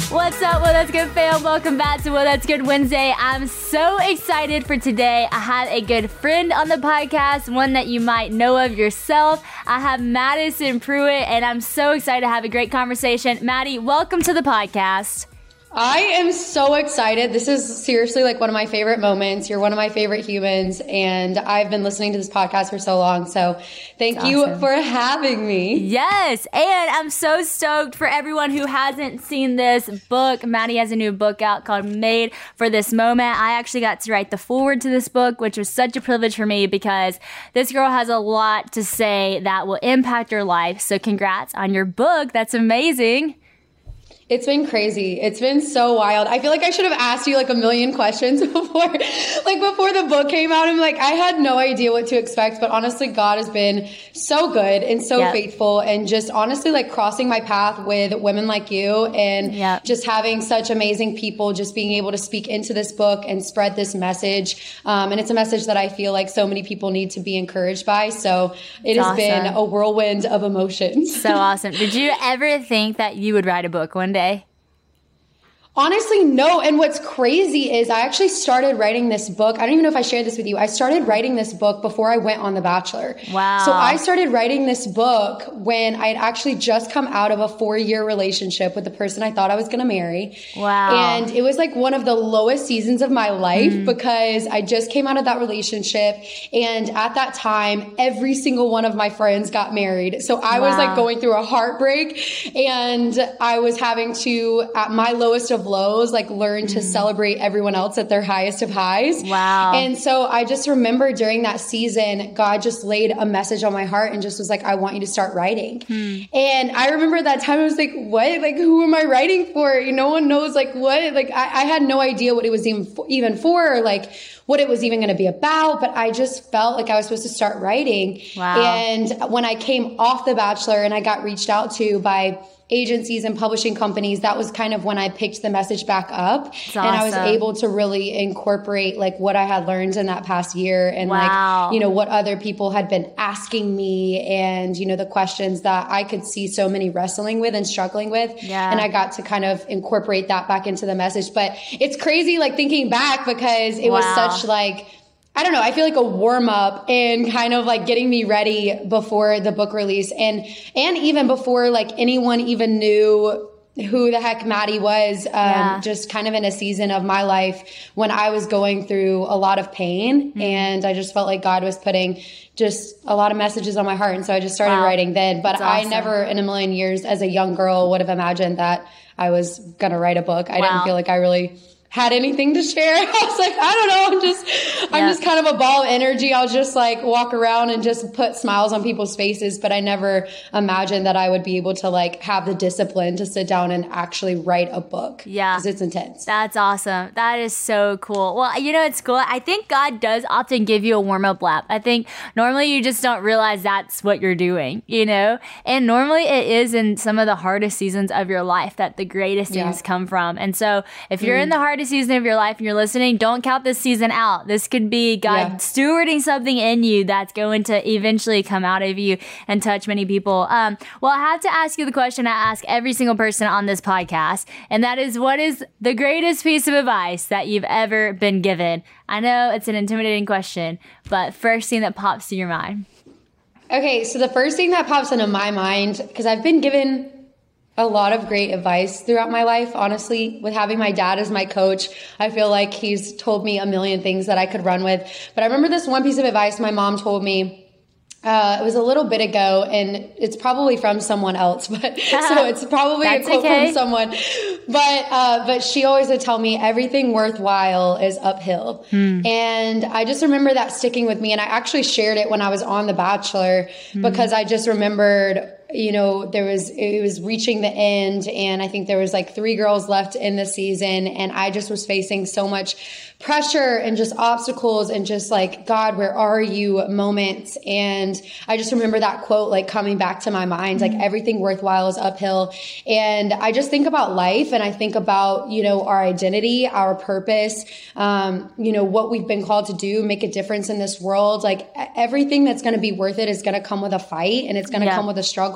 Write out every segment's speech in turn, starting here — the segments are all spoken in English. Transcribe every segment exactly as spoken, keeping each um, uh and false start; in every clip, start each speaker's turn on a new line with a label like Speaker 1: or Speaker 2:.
Speaker 1: What's up, Well That's Good fam? Welcome back to Well That's Good Wednesday. I'm so excited for today. I have a good friend on the podcast, one that you might know of yourself. I have Madison Pruitt, and I'm so excited to have a great conversation. Maddie, welcome to the podcast.
Speaker 2: I am so excited. This is seriously like one of my favorite moments. You're one of my favorite humans, and I've been listening to this podcast for so long. So thank
Speaker 1: That's
Speaker 2: you
Speaker 1: awesome.
Speaker 2: for having me.
Speaker 1: Yes, and I'm so stoked for everyone who hasn't seen this book. Maddie has a new book out called Made for This Moment. I actually got to write the foreword to this book, which was such a privilege for me because this girl has a lot to say that will impact your life. So congrats on your book. That's amazing.
Speaker 2: It's been crazy. It's been so wild. I feel like I should have asked you like a million questions before, like before the book came out. I'm like, I had no idea what to expect, but honestly, God has been so good and so yep. faithful, and just honestly like crossing my path with women like you, and yep. just having such amazing people, just being able to speak into this book and spread this message. Um, and it's a message that I feel like so many people need to be encouraged by. So it has
Speaker 1: awesome.
Speaker 2: been a whirlwind of emotions.
Speaker 1: So awesome. Did you ever think that you would write a book one day?
Speaker 2: Honestly, no. And what's crazy is I actually started writing this book. I don't even know if I shared this with you. I started writing this book before I went on The Bachelor.
Speaker 1: Wow.
Speaker 2: So I started writing this book when I had actually just come out of a four-year relationship with the person I thought I was going to marry.
Speaker 1: Wow.
Speaker 2: And it was like one of the lowest seasons of my life mm. because I just came out of that relationship. And at that time, every single one of my friends got married. So I wow. was like going through a heartbreak, and I was having to, at my lowest of lows, like learn to mm. celebrate everyone else at their highest of highs.
Speaker 1: Wow.
Speaker 2: And so I just remember during that season, God just laid a message on my heart and just was like, I want you to start writing. Mm. And I remember that time I was like, what? Like, who am I writing for? No one knows like what, like I, I had no idea what it was even for, even for, or like what it was even going to be about, but I just felt like I was supposed to start writing.
Speaker 1: Wow.
Speaker 2: And when I came off The Bachelor and I got reached out to by agencies and publishing companies, that was kind of when I picked the message back up.
Speaker 1: Awesome.
Speaker 2: And I was able to really incorporate like what I had learned in that past year, and
Speaker 1: wow.
Speaker 2: like, you know, what other people had been asking me, and, you know, the questions that I could see so many wrestling with and struggling with.
Speaker 1: Yeah.
Speaker 2: And I got to kind of incorporate that back into the message. But it's crazy, like thinking back, because it wow. was such like, I don't know, I feel like a warm up and kind of like getting me ready before the book release, and, and even before like anyone even knew who the heck Maddie was, um, yeah. just kind of in a season of my life when I was going through a lot of pain, mm-hmm. and I just felt like God was putting just a lot of messages on my heart. And so I just started wow. writing then, but awesome. I never in a million years as a young girl would have imagined that I was going to write a book. I wow. didn't feel like I really had anything to share. I was like, I don't know. I'm just, I'm yeah. just kind of a ball of energy. I'll just like walk around and just put smiles on people's faces. But I never imagined that I would be able to like have the discipline to sit down and actually write a book.
Speaker 1: Yeah.
Speaker 2: Because it's intense.
Speaker 1: That's awesome. That is so cool. Well, you know, it's cool. I think God does often give you a warm up lap. I think normally you just don't realize that's what you're doing, you know? And normally it is in some of the hardest seasons of your life that the greatest things yeah. come from. And so if you're mm. in the hardest season of your life and you're listening, don't count this season out. This could be God yeah. stewarding something in you that's going to eventually come out of you and touch many people. Um, well, I have to ask you the question I ask every single person on this podcast, and that is, what is the greatest piece of advice that you've ever been given? I know it's an intimidating question, but first thing that pops to your mind.
Speaker 2: Okay, so the first thing that pops into my mind, because I've been given a lot of great advice throughout my life, honestly, with having my dad as my coach. I feel like he's told me a million things that I could run with. But I remember this one piece of advice my mom told me. Uh, it was a little bit ago, and it's probably from someone else, but so it's probably a quote okay. from someone. But uh, but she always would tell me everything worthwhile is uphill, hmm. and I just remember that sticking with me. And I actually shared it when I was on The Bachelor hmm. because I just remembered, you know, there was, it was reaching the end, and I think there was like three girls left in the season, and I just was facing so much pressure and just obstacles and just like, God, where are you moments. And I just remember that quote, like coming back to my mind, like everything worthwhile is uphill. And I just think about life, and I think about, you know, our identity, our purpose, um, you know, what we've been called to do, make a difference in this world. Like everything that's going to be worth it is going to come with a fight, and it's going to yeah. come with a struggle.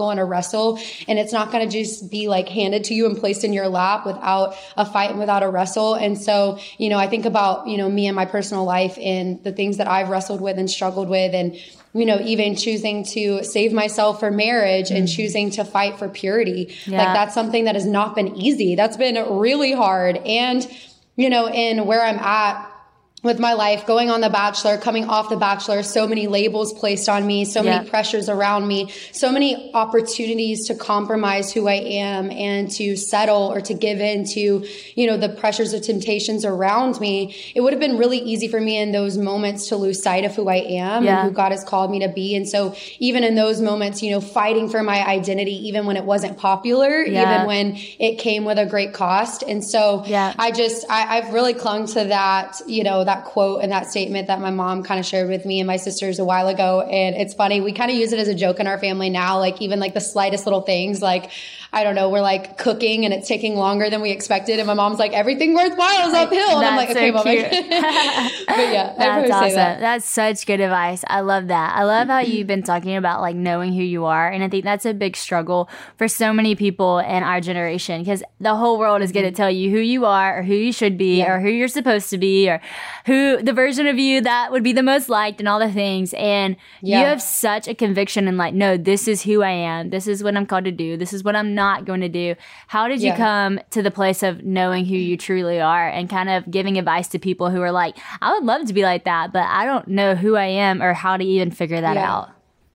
Speaker 2: struggle and a wrestle. And it's not going to just be like handed to you and placed in your lap without a fight and without a wrestle. And so, you know, I think about, you know, me and my personal life and the things that I've wrestled with and struggled with, and, you know, even choosing to save myself for marriage and choosing to fight for purity. Yeah. Like that's something that has not been easy. That's been really hard. And, you know, in where I'm at with my life, going on The Bachelor, coming off The Bachelor, so many labels placed on me, so yeah. many pressures around me, so many opportunities to compromise who I am and to settle or to give in to, you know, the pressures or temptations around me. It would have been really easy for me in those moments to lose sight of who I am yeah. and who God has called me to be. And so even in those moments, you know, fighting for my identity, even when it wasn't popular, yeah. even when it came with a great cost. And so yeah. I just, I, I've really clung to that, you know, that quote and that statement that my mom kind of shared with me and my sisters a while ago. And it's funny, we kind of use it as a joke in our family now, like even like the slightest little things, like, I don't know, we're like cooking and it's taking longer than we expected. And my mom's like, everything worthwhile is uphill. And I'm like, okay, so mom. But yeah,
Speaker 1: that's awesome. That. That's such good advice. I love that. I love how you've been talking about like knowing who you are. And I think that's a big struggle for so many people in our generation, because the whole world is going to tell you who you are or who you should be yeah. or who you're supposed to be or who the version of you that would be the most liked and all the things. And yeah. you have such a conviction in like, no, this is who I am. This is what I'm called to do. This is what I'm not going to do. How did you yeah. come to the place of knowing who you truly are and kind of giving advice to people who are like, I would love to be like that, but I don't know who I am or how to even figure that yeah. out?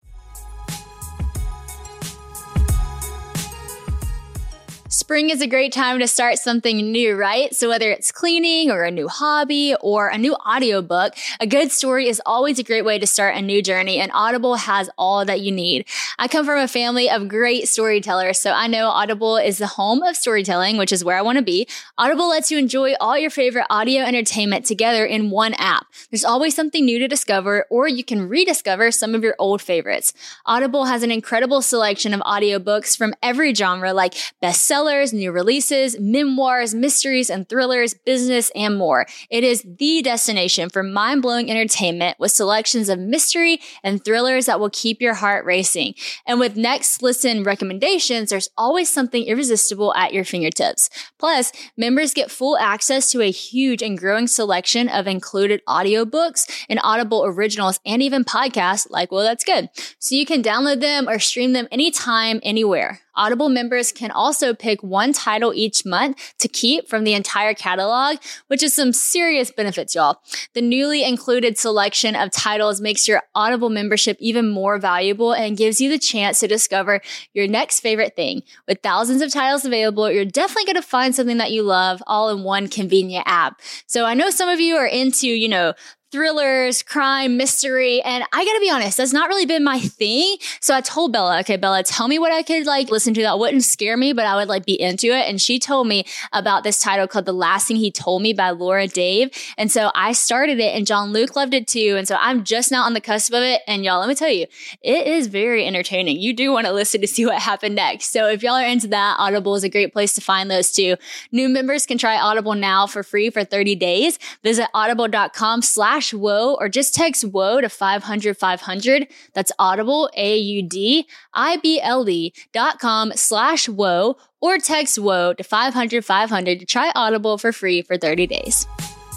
Speaker 1: Spring is a great time to start something new, right? So whether it's cleaning or a new hobby or a new audiobook, a good story is always a great way to start a new journey, and Audible has all that you need. I come from a family of great storytellers, so I know Audible is the home of storytelling, which is where I want to be. Audible lets you enjoy all your favorite audio entertainment together in one app. There's always something new to discover, or you can rediscover some of your old favorites. Audible has an incredible selection of audiobooks from every genre, like bestsellers, new releases, memoirs, mysteries and thrillers, business, and more. It is the destination for mind-blowing entertainment with selections of mystery and thrillers that will keep your heart racing. And with Next Listen recommendations, there's always something irresistible at your fingertips. Plus, members get full access to a huge and growing selection of included audiobooks and Audible originals and even podcasts like Well, That's Good. So you can download them or stream them anytime, anywhere. Audible members can also pick one title each month to keep from the entire catalog, which is some serious benefits, y'all. The newly included selection of titles makes your Audible membership even more valuable and gives you the chance to discover your next favorite thing. With thousands of titles available, you're definitely going to find something that you love all in one convenient app. So I know some of you are into, you know, thrillers, crime, mystery, and I gotta be honest, that's not really been my thing. So I told Bella, okay, Bella, tell me what I could like listen to that wouldn't scare me, but I would like be into it. And she told me about this title called The Last Thing He Told Me by Laura Dave. And so I started it, and John Luke loved it too. And so I'm just now on the cusp of it. And y'all, let me tell you, it is very entertaining. You do want to listen to see what happened next. So if y'all are into that, Audible is a great place to find those too. New members can try Audible now for free for thirty days. Visit audible.com slash whoa, or just text whoa to five hundred five hundred. That's Audible, A U D I B L E dot com slash whoa, or text whoa to five hundred five hundred to try Audible for free for thirty days.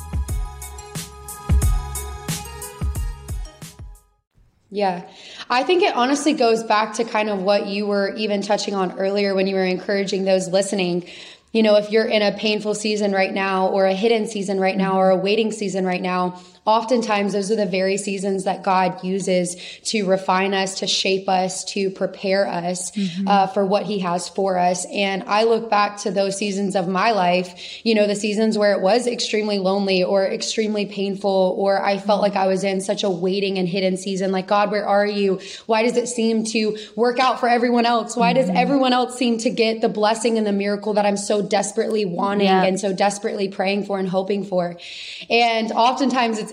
Speaker 2: Yeah, I think it honestly goes back to kind of what you were even touching on earlier when you were encouraging those listening. You know, if you're in a painful season right now, or a hidden season right now, or a waiting season right now, oftentimes those are the very seasons that God uses to refine us, to shape us, to prepare us mm-hmm. uh, for what he has for us. And I look back to those seasons of my life, you know, the seasons where it was extremely lonely or extremely painful, or I felt like I was in such a waiting and hidden season. Like, God, where are you? Why does it seem to work out for everyone else? Why mm-hmm. does everyone else seem to get the blessing and the miracle that I'm so desperately wanting yeah. and so desperately praying for and hoping for? And oftentimes it's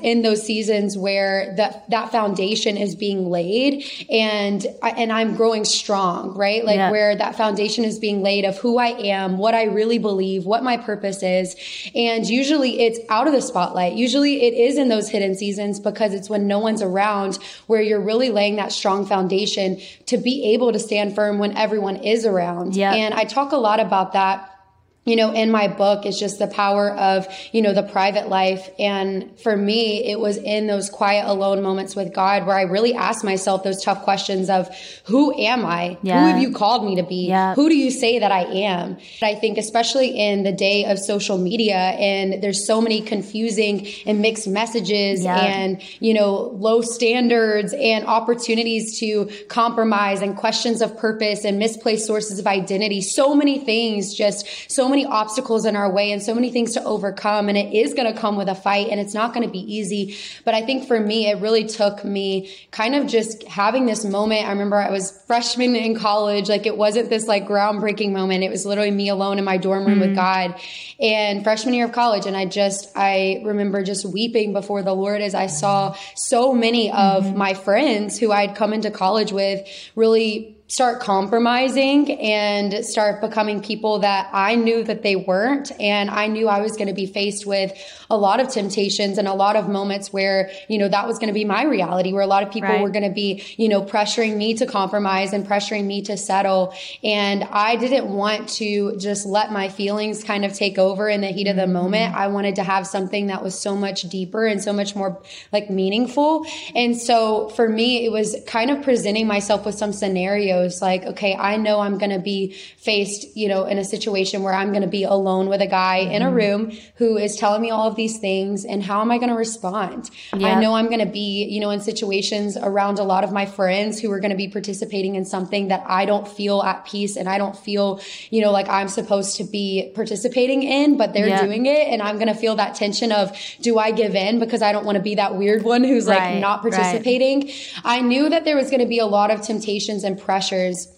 Speaker 2: in those seasons where that, that foundation is being laid and, and I'm growing strong, right? Like yeah. where that foundation is being laid of who I am, what I really believe, what my purpose is. And usually it's out of the spotlight. Usually it is in those hidden seasons because it's when no one's around where you're really laying that strong foundation to be able to stand firm when everyone is around. Yeah. And I talk a lot about that. You know, in my book, it's just the power of, you know, the private life. And for me, it was in those quiet, alone moments with God where I really asked myself those tough questions of who am I? Yeah. Who have you called me to be? Yeah. Who do you say that I am? I think especially in the day of social media and there's so many confusing and mixed messages yeah. and, you know, low standards and opportunities to compromise and questions of purpose and misplaced sources of identity. So many things, just so many many obstacles in our way and so many things to overcome. And it is going to come with a fight and it's not going to be easy. But I think for me, it really took me kind of just having this moment. I remember I was freshman in college. Like it wasn't this like groundbreaking moment. It was literally me alone in my dorm room mm-hmm. with God and freshman year of college. And I just, I remember just weeping before the Lord as I saw so many of mm-hmm. my friends who I'd come into college with really start compromising and start becoming people that I knew that they weren't. And I knew I was going to be faced with a lot of temptations and a lot of moments where, you know, that was going to be my reality, where a lot of people right. were going to be, you know, pressuring me to compromise and pressuring me to settle. And I didn't want to just let my feelings kind of take over in the heat of the moment. I wanted to have something that was so much deeper and so much more like meaningful. And so for me, it was kind of presenting myself with some scenarios like, okay, I know I'm going to be faced, you know, in a situation where I'm going to be alone with a guy mm-hmm. in a room who is telling me all of these things. And how am I going to respond? Yep. I know I'm going to be, you know, in situations around a lot of my friends who are going to be participating in something that I don't feel at peace and I don't feel, you know, like I'm supposed to be participating in, but they're yep. doing it. And I'm going to feel that tension of, do I give in because I don't want to be that weird one who's right, like not participating? Right. I knew that there was going to be a lot of temptations and pressures.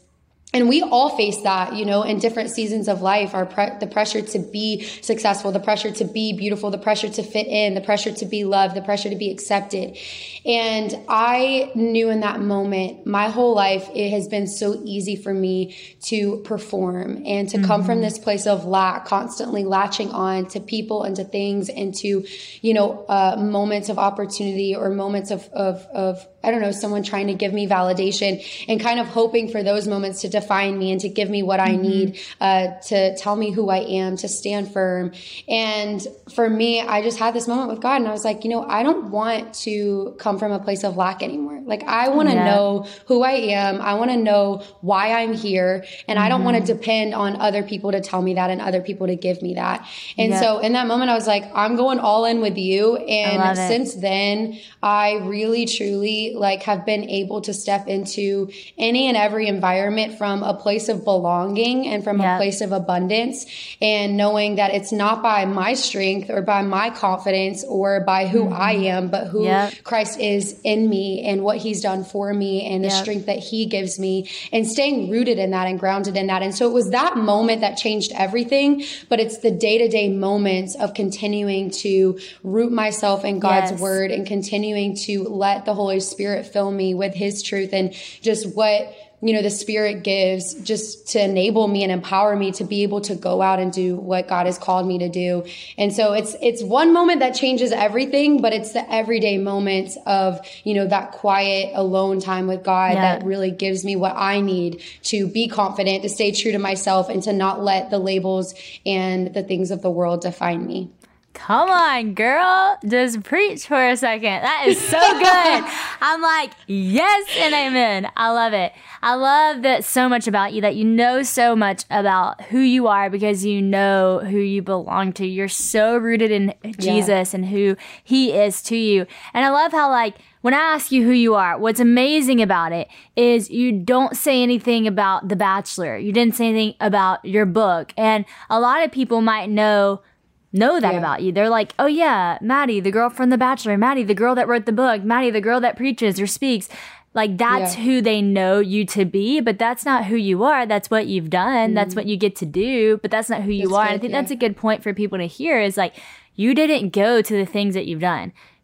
Speaker 2: And we all face that, you know, in different seasons of life, our pre- the pressure to be successful, the pressure to be beautiful, the pressure to fit in, the pressure to be loved, the pressure to be accepted. And I knew in that moment, my whole life, it has been so easy for me to perform and to mm-hmm. come from this place of lack, constantly latching on to people and to things and to, you know, uh, moments of opportunity or moments of, of, of, I don't know, someone trying to give me validation and kind of hoping for those moments to define me and to give me what I need, uh, to tell me who I am, to stand firm. And for me, I just had this moment with God and I was like, you know, I don't want to come from a place of lack anymore. Like I want to yeah. know who I am. I want to know why I'm here. And mm-hmm. I don't want to depend on other people to tell me that and other people to give me that. And yep. so in that moment, I was like, I'm going all in with you. And since then, I really, truly like have been able to step into any and every environment from a place of belonging and from yep. a place of abundance and knowing that it's not by my strength or by my confidence or by who mm-hmm. I am, but who yep. Christ is in me and what he's done for me and the yep. strength that he gives me and staying rooted in that and grounded in that. And so it was that moment that changed everything, but it's the day-to-day moments of continuing to root myself in God's yes. word and continuing to let the Holy Spirit fill me with his truth and just what, you know, the Spirit gives just to enable me and empower me to be able to go out and do what God has called me to do. And so it's, it's one moment that changes everything, but it's the everyday moments of, you know, that quiet alone time with God yeah. that really gives me what I need to be confident, to stay true to myself and to not let the labels and the things of the world define me.
Speaker 1: Come on, girl. Just preach for a second. That is so good. I'm like, yes and amen. I love it. I love that so much about you, that you know so much about who you are because you know who you belong to. You're so rooted in Jesus yeah. and who he is to you. And I love how, like, when I ask you who you are, what's amazing about it is you don't say anything about The Bachelor. You didn't say anything about your book. And a lot of people might know know that yeah. about you. They're like, oh yeah, Maddie, the girl from The Bachelor, Maddie, the girl that wrote the book, Maddie, the girl that preaches or speaks. Like that's yeah. who they know you to be, but that's not who you are. That's what you've done. Mm. That's what you get to do, but that's not who you that's are. Good, and I think yeah. that's a good point for people to hear is like, you didn't go to the things that you've done.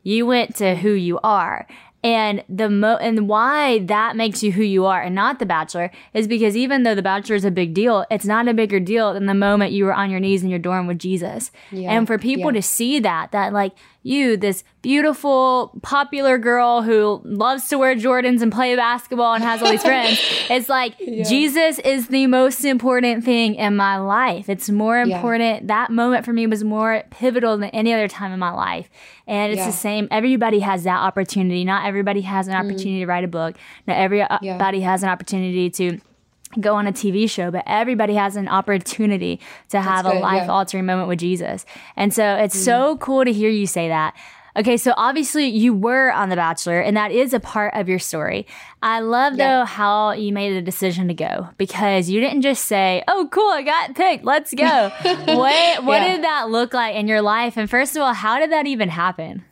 Speaker 1: You went to who you are. And the mo and why that makes you who you are and not The Bachelor is because even though The Bachelor is a big deal, it's not a bigger deal than the moment you were on your knees in your dorm with Jesus. Yeah. And for people yeah. to see that, that like you, this beautiful, popular girl who loves to wear Jordans and play basketball and has all these friends, it's like yeah. Jesus is the most important thing in my life. It's more important. Yeah. That moment for me was more pivotal than any other time in my life. And it's yeah. the same. Everybody has that opportunity. Not everybody has an opportunity mm. to write a book. Not everybody yeah. has an opportunity to go on a T V show, but everybody has an opportunity to have good, a life-altering yeah. moment with Jesus. And so it's mm. so cool to hear you say that. Okay, so obviously you were on The Bachelor, and that is a part of your story. I love, yeah. though, how you made the decision to go, because you didn't just say, oh, cool, I got picked, let's go. what what yeah. did that look like in your life? And first of all, how did that even happen?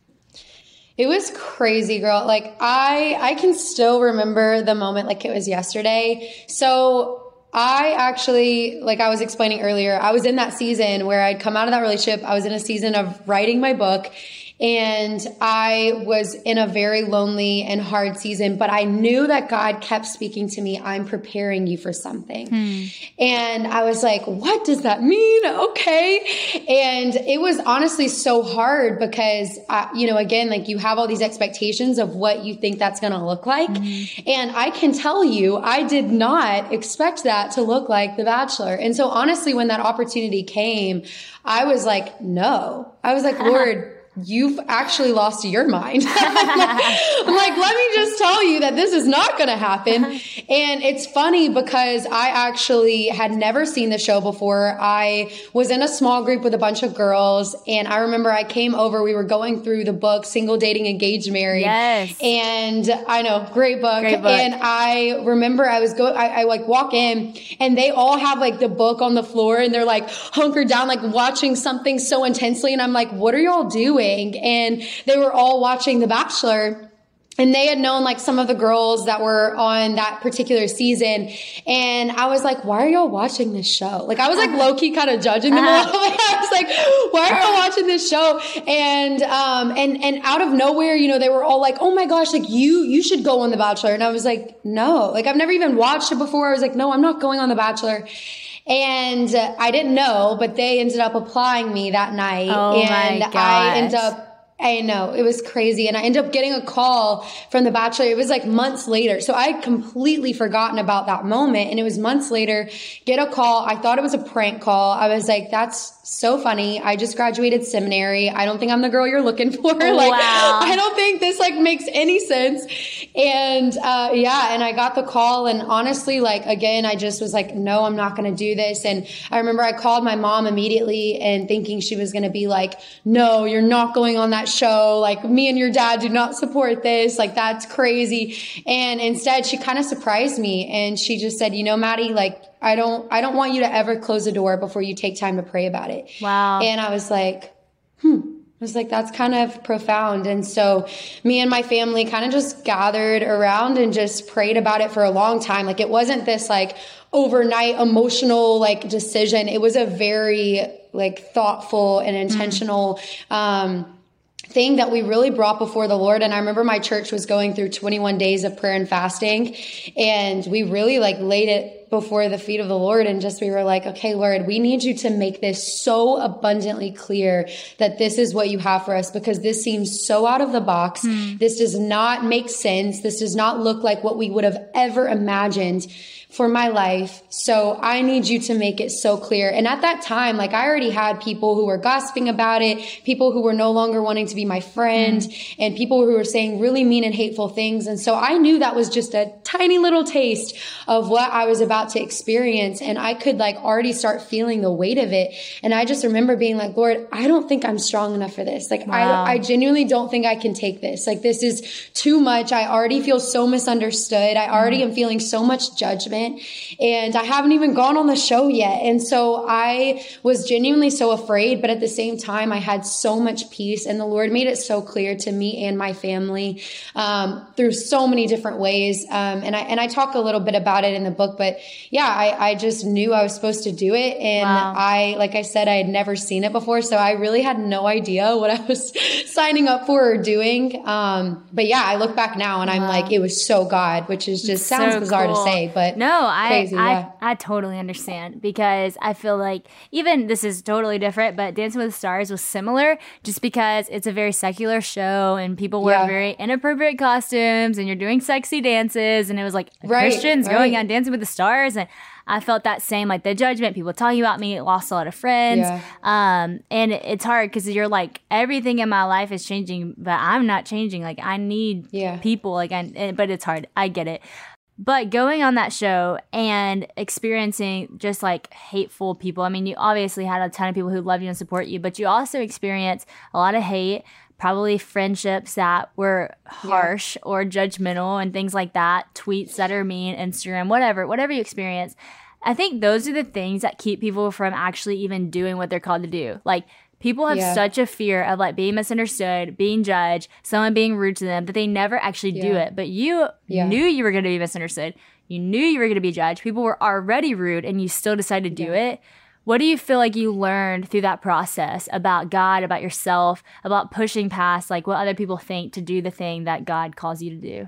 Speaker 2: It was crazy, girl. Like, I I can still remember the moment like it was yesterday. So I actually, like I was explaining earlier, I was in that season where I'd come out of that relationship. I was in a season of writing my book. And I was in a very lonely and hard season, but I knew that God kept speaking to me, I'm preparing you for something. Hmm. And I was like, what does that mean? Okay. And it was honestly so hard because, I, you know, again, like you have all these expectations of what you think that's going to look like. Mm-hmm. And I can tell you, I did not expect that to look like The Bachelor. And so honestly, when that opportunity came, I was like, no, I was like, Lord, you've actually lost your mind. I'm, like, I'm like, let me just tell you that this is not going to happen. And it's funny because I actually had never seen the show before. I was in a small group with a bunch of girls. And I remember I came over, we were going through the book, Single, Dating, Engaged, Married.
Speaker 1: Yes.
Speaker 2: And I know, great book.
Speaker 1: Great book.
Speaker 2: And I remember I was go, I, I like walk in and they all have like the book on the floor and they're like hunkered down, like watching something so intensely. And I'm like, what are y'all doing? And they were all watching The Bachelor. And they had known like some of the girls that were on that particular season. And I was like, why are y'all watching this show? Like I was like low key kind of judging them a little bit. I was like, why are y'all watching this show? And, um, and, and out of nowhere, you know, they were all like, oh my gosh, like you, you should go on The Bachelor. And I was like, no, like I've never even watched it before. I was like, no, I'm not going on The Bachelor. And uh, I didn't know, but they ended up applying me that night.
Speaker 1: Oh
Speaker 2: and
Speaker 1: my gosh.
Speaker 2: I ended up I know, it was crazy. And I ended up getting a call from The Bachelor. It was like months later. So I had completely forgotten about that moment. And it was months later, get a call. I thought it was a prank call. I was like, that's so funny. I just graduated seminary. I don't think I'm the girl you're looking for. Like,
Speaker 1: wow.
Speaker 2: I don't think this like makes any sense. And, uh, yeah, and I got the call and honestly, like, again, I just was like, no, I'm not going to do this. And I remember I called my mom immediately and thinking she was going to be like, no, you're not going on that show. Like me and your dad do not support this. Like that's crazy. And instead she kind of surprised me and she just said, you know, Maddie, like, I don't, I don't want you to ever close a door before you take time to pray about it.
Speaker 1: Wow.
Speaker 2: And I was like, hmm. I was like, that's kind of profound. And so me and my family kind of just gathered around and just prayed about it for a long time. Like it wasn't this like overnight emotional like decision. It was a very like thoughtful and intentional, mm. um, thing that we really brought before the Lord. And I remember my church was going through twenty-one days of prayer and fasting. And we really like laid it before the feet of the Lord. And just, we were like, okay, Lord, we need you to make this so abundantly clear that this is what you have for us, because this seems so out of the box. Hmm. This does not make sense. This does not look like what we would have ever imagined for my life. So I need you to make it so clear. And at that time, like I already had people who were gossiping about it, people who were no longer wanting to be my friend, mm. and people who were saying really mean and hateful things. And so I knew that was just a tiny little taste of what I was about to experience. And I could like already start feeling the weight of it. And I just remember being like, Lord, I don't think I'm strong enough for this. Like wow. I, I genuinely don't think I can take this. Like this is too much. I already feel so misunderstood. I already mm. am feeling so much judgment. And I haven't even gone on the show yet. And so I was genuinely so afraid, but at the same time, I had so much peace, and the Lord made it so clear to me and my family, um, through so many different ways. Um, and I, and I talk a little bit about it in the book, but yeah, I, I just knew I was supposed to do it. And
Speaker 1: Wow.
Speaker 2: I, like I said, I had never seen it before. So I really had no idea what I was signing up for or doing. Um, but yeah, I look back now and I'm
Speaker 1: Wow.
Speaker 2: like, it was so God, which is just sounds
Speaker 1: So
Speaker 2: bizarre
Speaker 1: cool.
Speaker 2: to say, but
Speaker 1: no, I,
Speaker 2: crazy,
Speaker 1: I,
Speaker 2: yeah.
Speaker 1: I totally understand, because I feel like even this is totally different, but Dancing with the Stars was similar just because it's a very secular show and people wear
Speaker 2: Yeah.
Speaker 1: very inappropriate costumes and you're doing sexy dances, and it was like
Speaker 2: Right,
Speaker 1: Christians going
Speaker 2: right.
Speaker 1: on Dancing with the Stars, and I felt that same, like the judgment, people talking about me, lost a lot of friends.
Speaker 2: Yeah.
Speaker 1: Um, and it- it's hard because you're like, everything in my life is changing, but I'm not changing. Like I need
Speaker 2: Yeah.
Speaker 1: people, like, I, and- but it's hard. I get it. But going on that show and experiencing just like hateful people, I mean, you obviously had a ton of people who love you and support you, but you also experienced a lot of hate, probably friendships that were harsh or judgmental and things like that, tweets that are mean, Instagram, whatever, whatever you experience. I think those are the things that keep people from actually even doing what they're called to do. Like, people have
Speaker 2: Yeah.
Speaker 1: such a fear of like being misunderstood, being judged, someone being rude to them, that they never actually do
Speaker 2: Yeah.
Speaker 1: it. But you
Speaker 2: Yeah.
Speaker 1: knew you were going to be misunderstood. You knew you were going to be judged. People were already rude and you still decided to do it. What do you feel like you learned through that process about God, about yourself, about pushing past like what other people think to do the thing that God calls you to do?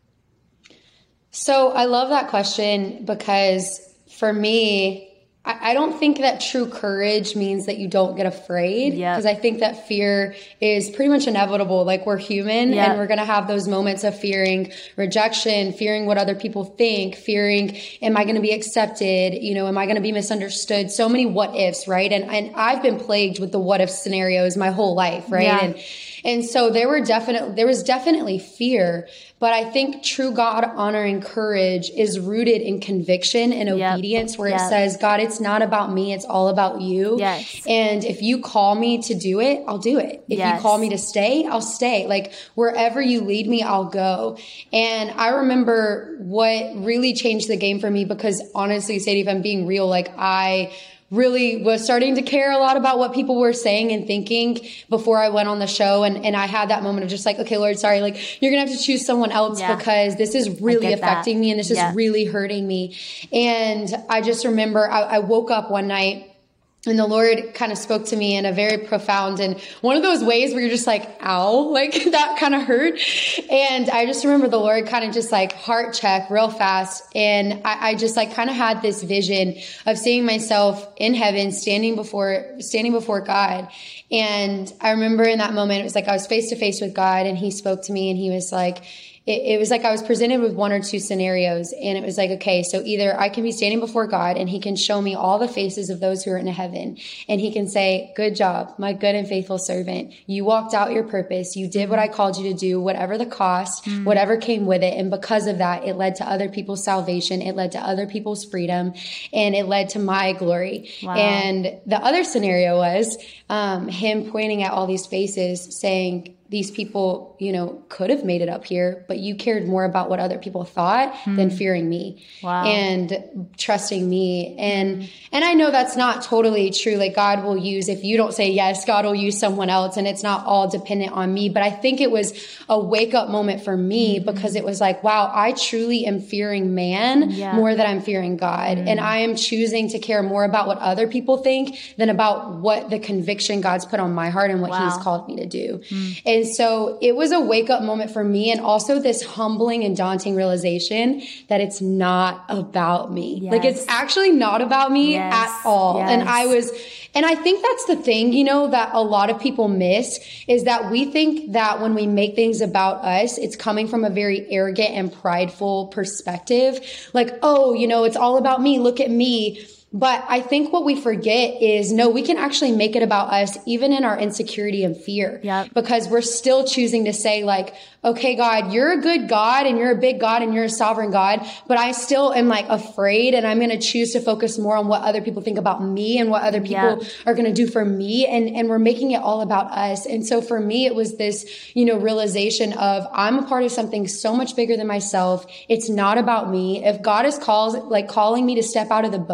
Speaker 2: So I love that question because for me, I, I don't think that true courage means that you don't get afraid.
Speaker 1: Yep.
Speaker 2: Because I think that fear is pretty much inevitable. Like, we're human
Speaker 1: Yep.
Speaker 2: and we're going to have those moments of fearing rejection, fearing what other people think, fearing, am I going to be accepted? You know, am I going to be misunderstood? So many what ifs, right? And, and I've been plagued with the what if scenarios my whole life, right?
Speaker 1: Yeah.
Speaker 2: And, and so there were definitely, there was definitely fear, but I think true God honoring courage is rooted in conviction and
Speaker 1: Yep.
Speaker 2: obedience, where
Speaker 1: Yep.
Speaker 2: it says, God, it's not about me. It's all about you.
Speaker 1: Yes.
Speaker 2: And if you call me to do it, I'll do it. If
Speaker 1: Yes.
Speaker 2: you call me to stay, I'll stay. Like, wherever you lead me, I'll go. And I remember what really changed the game for me, because honestly, Sadie, if I'm being real, like I really was starting to care a lot about what people were saying and thinking before I went on the show. And, and I had that moment of just like, okay, Lord, sorry, like you're going to have to choose someone else
Speaker 1: Yeah.
Speaker 2: because this is really
Speaker 1: get that.
Speaker 2: affecting me and this
Speaker 1: Yeah.
Speaker 2: is really hurting me. And I just remember I, I woke up one night and the Lord kind of spoke to me in a very profound and one of those ways where you're just like, ow, like that kind of hurt. And I just remember the Lord kind of just like heart check real fast. And I, I just like kind of had this vision of seeing myself in heaven, standing before, standing before God. And I remember in that moment, it was like I was face to face with God and he spoke to me and he was like, It, it was like I was presented with one or two scenarios and it was like, okay, so either I can be standing before God and he can show me all the faces of those who are in heaven and he can say, good job, my good and faithful servant. You walked out your purpose. You did what I called you to do, whatever the cost, mm. whatever came with it. And because of that, it led to other people's salvation. It led to other people's freedom and it led to my glory.
Speaker 1: Wow.
Speaker 2: And the other scenario was um, him pointing at all these faces saying, these people, you know, could have made it up here, but you cared more about what other people thought hmm. than fearing me
Speaker 1: wow.
Speaker 2: and trusting me. And, and I know that's not totally true. Like God will use, if you don't say yes, God will use someone else and it's not all dependent on me. But I think it was a wake up moment for me mm-hmm. because it was like, wow, I truly am fearing man yeah. more than I'm fearing God. Mm-hmm. And I am choosing to care more about what other people think than about what the conviction God's put on my heart and what wow. he's called me to do. Mm. And so it was a wake up moment for me and also this humbling and daunting realization that it's not about me. Yes. Like it's actually not about me yes. at all. Yes. And I was, and I think that's the thing, you know, that a lot of people miss is that we think that when we make things about us, it's coming from a very arrogant and prideful perspective. Like, oh, you know, it's all about me. Look at me. But I think what we forget is, no, we can actually make it about us even in our insecurity and fear.
Speaker 1: Yep.
Speaker 2: Because we're still choosing to say like, okay, God, you're a good God and you're a big God and you're a sovereign God, but I still am like afraid and I'm going to choose to focus more on what other people think about me and what other people yep. are going to do for me. And, and we're making it all about us. And so for me, it was this, you know, realization of I'm a part of something so much bigger than myself. It's not about me. If God is calls, like calling me to step out of the boat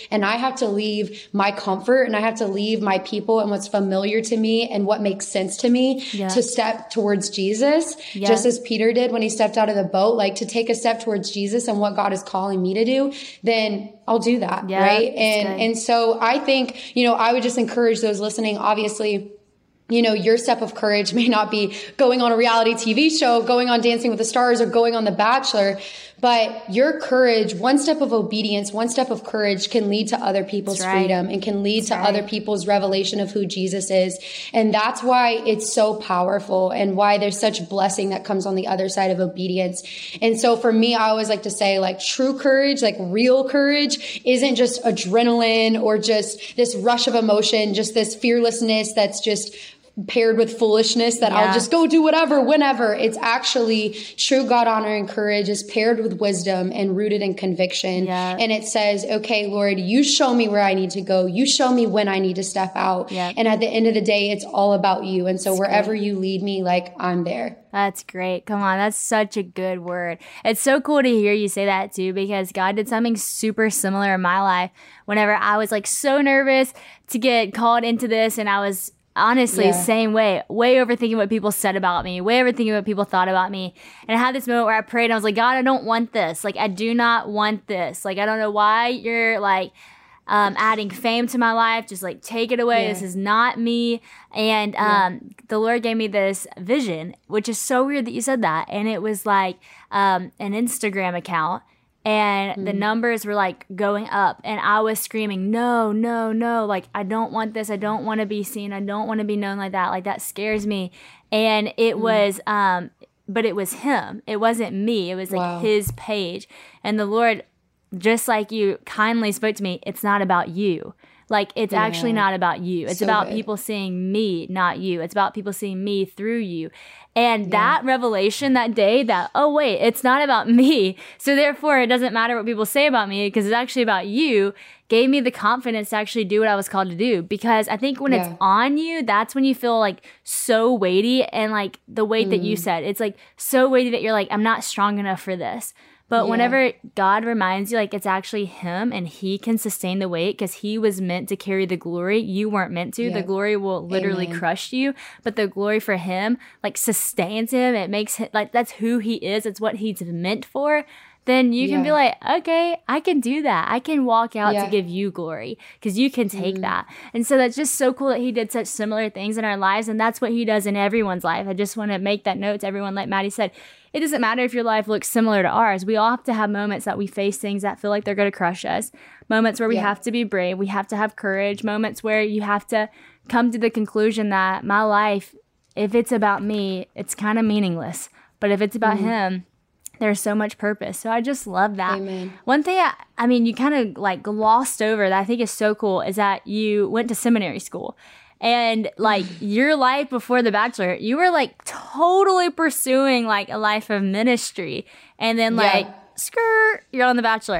Speaker 2: and I have to leave my comfort and I have to leave my people and what's familiar to me and what makes sense to me yeah. to step towards Jesus, yeah. just as Peter did when he stepped out of the boat, like to take a step towards Jesus and what God is calling me to do, then I'll do that. Yeah, right. And, good. and so I think, you know, I would just encourage those listening, obviously, you know, your step of courage may not be going on a reality T V show, going on Dancing with the Stars, or going on The Bachelor, but your courage, one step of obedience, one step of courage can lead to other people's right. freedom and can lead that's to right. other people's revelation of who Jesus is. And that's why it's so powerful and why there's such blessing that comes on the other side of obedience. And so for me, I always like to say, like, true courage, like real courage, isn't just adrenaline or just this rush of emotion, just this fearlessness that's just paired with foolishness that yeah. I'll just go do whatever, whenever. It's actually true God honoring courage is paired with wisdom and rooted in conviction. Yeah. And it says, okay, Lord, you show me where I need to go. You show me when I need to step out. Yeah. And at the end of the day, it's all about you. And so that's wherever great. You lead me, like, I'm there.
Speaker 1: That's great. Come on. That's such a good word. It's so cool to hear you say that too, because God did something super similar in my life whenever I was like so nervous to get called into this. And I was honestly, yeah. same way, way overthinking what people said about me, way overthinking what people thought about me. And I had this moment where I prayed and I was like, God, I don't want this. Like, I do not want this. Like, I don't know why you're like um, adding fame to my life. Just like, take it away. Yeah. This is not me. And um, yeah. the Lord gave me this vision, which is so weird that you said that. And it was like um, an Instagram account. And mm-hmm. the numbers were like going up and I was screaming, no, no, no. Like, I don't want this. I don't want to be seen. I don't want to be known like that. Like, that scares me. And it mm-hmm. was, um, but it was him. It wasn't me. It was like wow. his page. And the Lord, just like you kindly spoke to me, it's not about you. Like, it's yeah. actually not about you. It's so about good. People seeing me, not you. It's about people seeing me through you. And yeah. that revelation that day that, oh, wait, it's not about me. So therefore, it doesn't matter what people say about me because it's actually about you, gave me the confidence to actually do what I was called to do. Because I think when yeah. it's on you, that's when you feel like so weighty. And like the weight mm. that you said, it's like so weighty that you're like, I'm not strong enough for this. But yeah. whenever God reminds you, like, it's actually him and he can sustain the weight because he was meant to carry the glory. You weren't meant to. Yeah. The glory will literally Amen. Crush you. But the glory for him, like, sustains him. It makes him, like, that's who he is. It's what he's meant for. Then you can yeah. be like, okay, I can do that. I can walk out yeah. to give you glory because you can take mm. that. And so that's just so cool that he did such similar things in our lives. And that's what he does in everyone's life. I just want to make that note to everyone. Like Maddie said, it doesn't matter if your life looks similar to ours. We all have to have moments that we face things that feel like they're going to crush us. Moments where we yeah. have to be brave. We have to have courage. Moments where you have to come to the conclusion that my life, if it's about me, it's kind of meaningless. But if it's about mm. him, there's so much purpose. So I just love that.
Speaker 2: Amen.
Speaker 1: One thing, I, I mean, you kind of like glossed over that I think is so cool is that you went to seminary school. And like your life before The Bachelor, you were like totally pursuing like a life of ministry. And then like, yeah. skirt, you're on The Bachelor.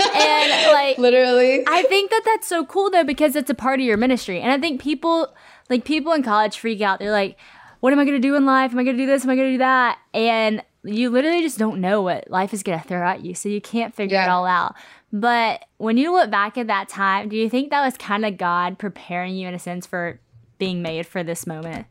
Speaker 1: And like,
Speaker 2: literally.
Speaker 1: I think that that's so cool though, because it's a part of your ministry. And I think people, like people in college freak out. They're like, what am I going to do in life? Am I going to do this? Am I going to do that? And you literally just don't know what life is going to throw at you. So you can't figure yeah. it all out. But when you look back at that time, do you think that was kind of God preparing you in a sense for being made for this moment?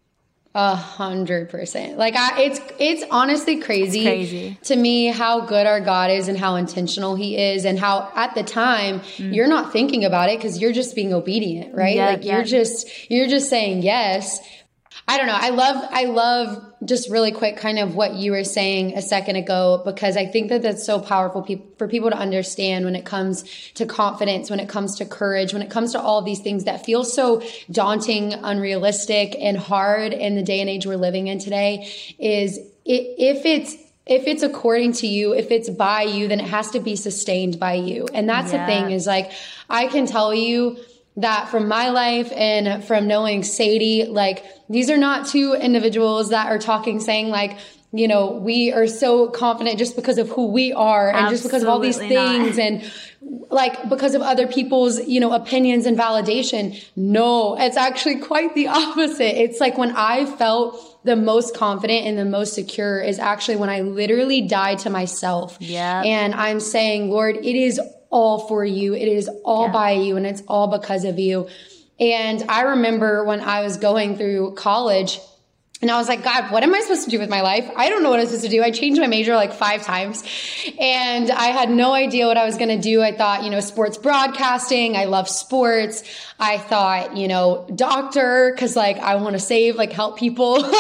Speaker 2: A hundred percent. Like I, it's, it's honestly crazy,
Speaker 1: it's crazy
Speaker 2: to me how good our God is and how intentional he is and how at the time mm. you're not thinking about it because you're just being obedient, right?
Speaker 1: Yeah,
Speaker 2: like
Speaker 1: yeah.
Speaker 2: you're just, you're just saying yes. I don't know. I love, I love just really quick kind of what you were saying a second ago, because I think that that's so powerful pe- for people to understand when it comes to confidence, when it comes to courage, when it comes to all of these things that feel so daunting, unrealistic, and hard in the day and age we're living in today is it, if it's, if it's according to you, if it's by you, then it has to be sustained by you. And that's yeah. the thing is like, I can tell you that from my life and from knowing Sadie, like these are not two individuals that are talking saying like, you know, we are so confident just because of who we are and
Speaker 1: Absolutely
Speaker 2: just because of all these things
Speaker 1: not.
Speaker 2: and like because of other people's, you know, opinions and validation. No, it's actually quite the opposite. It's like when I felt the most confident and the most secure is actually when I literally died to myself.
Speaker 1: Yeah.
Speaker 2: And I'm saying, Lord, it is all for you. It is all
Speaker 1: yeah.
Speaker 2: by you and it's all because of you. And I remember when I was going through college, and I was like, God, what am I supposed to do with my life? I don't know what I'm supposed to do. I changed my major like five times and I had no idea what I was going to do. I thought, you know, sports broadcasting. I love sports. I thought, you know, doctor, cause like I want to save, like help people. Like,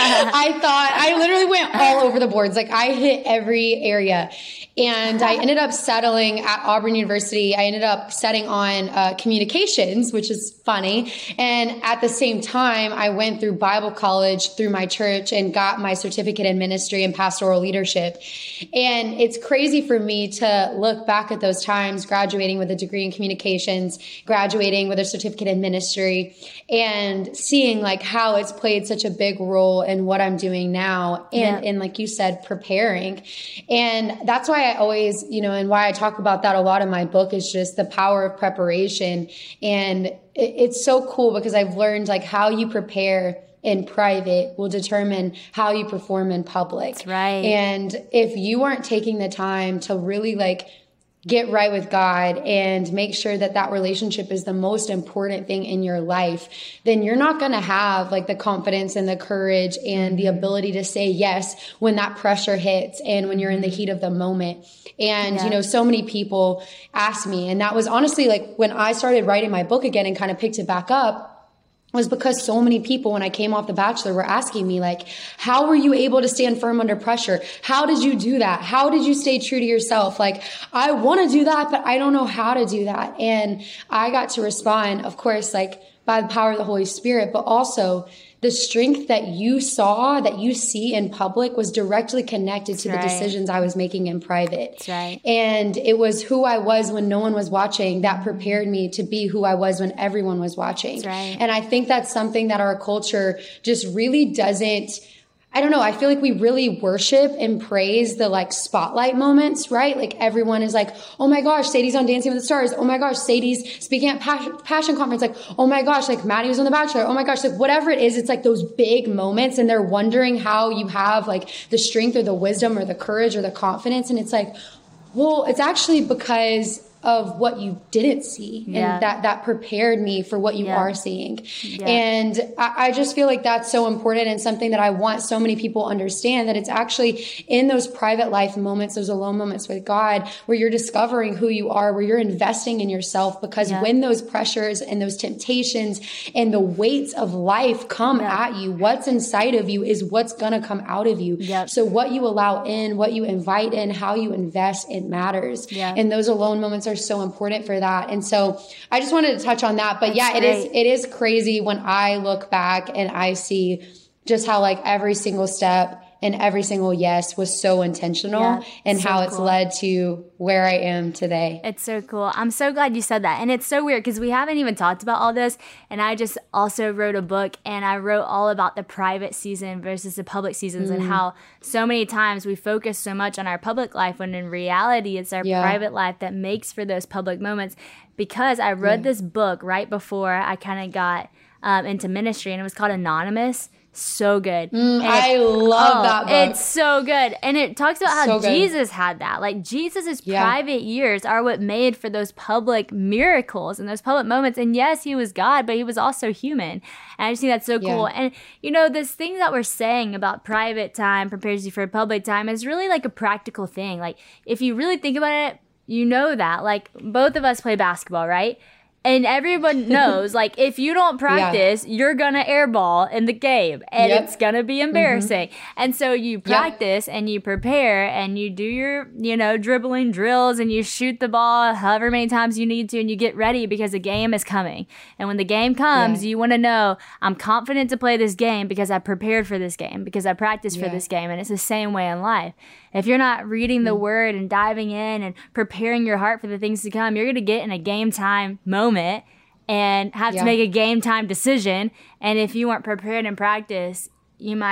Speaker 2: I thought I literally went all over the boards. Like I hit every area. And I ended up settling at Auburn University. I ended up setting on uh, communications, which is funny. And at the same time, I went through Bible college through my church and got my certificate in ministry and pastoral leadership. And it's crazy for me to look back at those times, graduating with a degree in communications, graduating with a certificate in ministry, and seeing like how it's played such a big role in what I'm doing now. And,
Speaker 1: yeah.
Speaker 2: and like you said, preparing. And that's why I always, you know, and why I talk about that a lot in my book is just the power of preparation. And it, it's so cool because I've learned like how you prepare in private will determine how you perform in public.
Speaker 1: That's right.
Speaker 2: And if you aren't taking the time to really like get right with God and make sure that that relationship is the most important thing in your life, then you're not going to have like the confidence and the courage and the ability to say yes when that pressure hits and when you're in the heat of the moment. And, yeah. you know, so many people ask me, and that was honestly like when I started writing my book again and kind of picked it back up, was because so many people, when I came off The Bachelor, were asking me like, how were you able to stand firm under pressure? How did you do that? How did you stay true to yourself? Like, I want to do that, but I don't know how to do that. And I got to respond, of course, like by the power of the Holy Spirit, but also the strength that you saw, that you see in public was directly connected
Speaker 1: That's
Speaker 2: to
Speaker 1: right.
Speaker 2: the decisions I was making in private.
Speaker 1: That's right.
Speaker 2: And it was who I was when no one was watching that prepared me to be who I was when everyone was watching.
Speaker 1: That's right.
Speaker 2: And I think that's something that our culture just really doesn't, I don't know. I feel like we really worship and praise the like spotlight moments, right? Like everyone is like, oh my gosh, Sadie's on Dancing with the Stars. Oh my gosh, Sadie's speaking at Passion, Passion Conference. Like, oh my gosh, like Maddie was on The Bachelor. Oh my gosh, like whatever it is, it's like those big moments and they're wondering how you have like the strength or the wisdom or the courage or the confidence. And it's like, well, it's actually because of what you didn't see
Speaker 1: yeah.
Speaker 2: and that, that prepared me for what you
Speaker 1: yeah.
Speaker 2: are seeing.
Speaker 1: Yeah.
Speaker 2: And I, I just feel like that's so important and something that I want so many people understand, that it's actually in those private life moments, those alone moments with God, where you're discovering who you are, where you're investing in yourself, because
Speaker 1: yeah.
Speaker 2: when those pressures and those temptations and the weights of life come
Speaker 1: yeah.
Speaker 2: at you, what's inside of you is what's going to come out of you.
Speaker 1: Yep.
Speaker 2: So what you allow in, what you invite in, how you invest, it matters.
Speaker 1: Yeah.
Speaker 2: And those alone moments are so important for that. And so I just wanted to touch on that. But
Speaker 1: That's
Speaker 2: yeah, it
Speaker 1: great.
Speaker 2: is, it is crazy when I look back and I see just how like every single step and every single yes was so intentional
Speaker 1: Yeah,
Speaker 2: and
Speaker 1: so
Speaker 2: how it's
Speaker 1: cool.
Speaker 2: led to where I am today.
Speaker 1: It's so cool. I'm so glad you said that. And it's so weird because we haven't even talked about all this. And I just also wrote a book and I wrote all about the private season versus the public seasons mm. and how so many times we focus so much on our public life when in reality it's our
Speaker 2: yeah.
Speaker 1: private life that makes for those public moments. Because I read
Speaker 2: yeah.
Speaker 1: this book right before I kind of got um, into ministry, and it was called Anonymous. So good.
Speaker 2: Mm,
Speaker 1: it,
Speaker 2: I love
Speaker 1: oh,
Speaker 2: that book.
Speaker 1: It's so good. And it talks about
Speaker 2: so
Speaker 1: how
Speaker 2: good.
Speaker 1: Jesus had that. Like Jesus's
Speaker 2: yeah.
Speaker 1: private years are what made for those public miracles and those public moments. And yes, he was God, but he was also human. And I just think that's so cool.
Speaker 2: Yeah.
Speaker 1: And you know, this thing that we're saying about private time prepares you for public time is really like a practical thing. Like if you really think about it, you know that. Like both of us play basketball, right? And everyone knows, like, if you don't practice, yeah. you're going to airball in the game. And yep. it's going to be embarrassing. Mm-hmm. And so you practice yep. and you prepare and you do your, you know, dribbling drills and you shoot the ball however many times you need to and you get ready because the game is coming. And when the game comes, yeah. you want to know, I'm confident to play this game because I prepared for this game, because I practiced yeah. for this game. And it's the same way in life. If you're not reading the mm-hmm. word and diving in and preparing your heart for the things to come, you're going to get in a game time moment and have yeah. to make a game time decision. And if you weren't prepared in practice, you might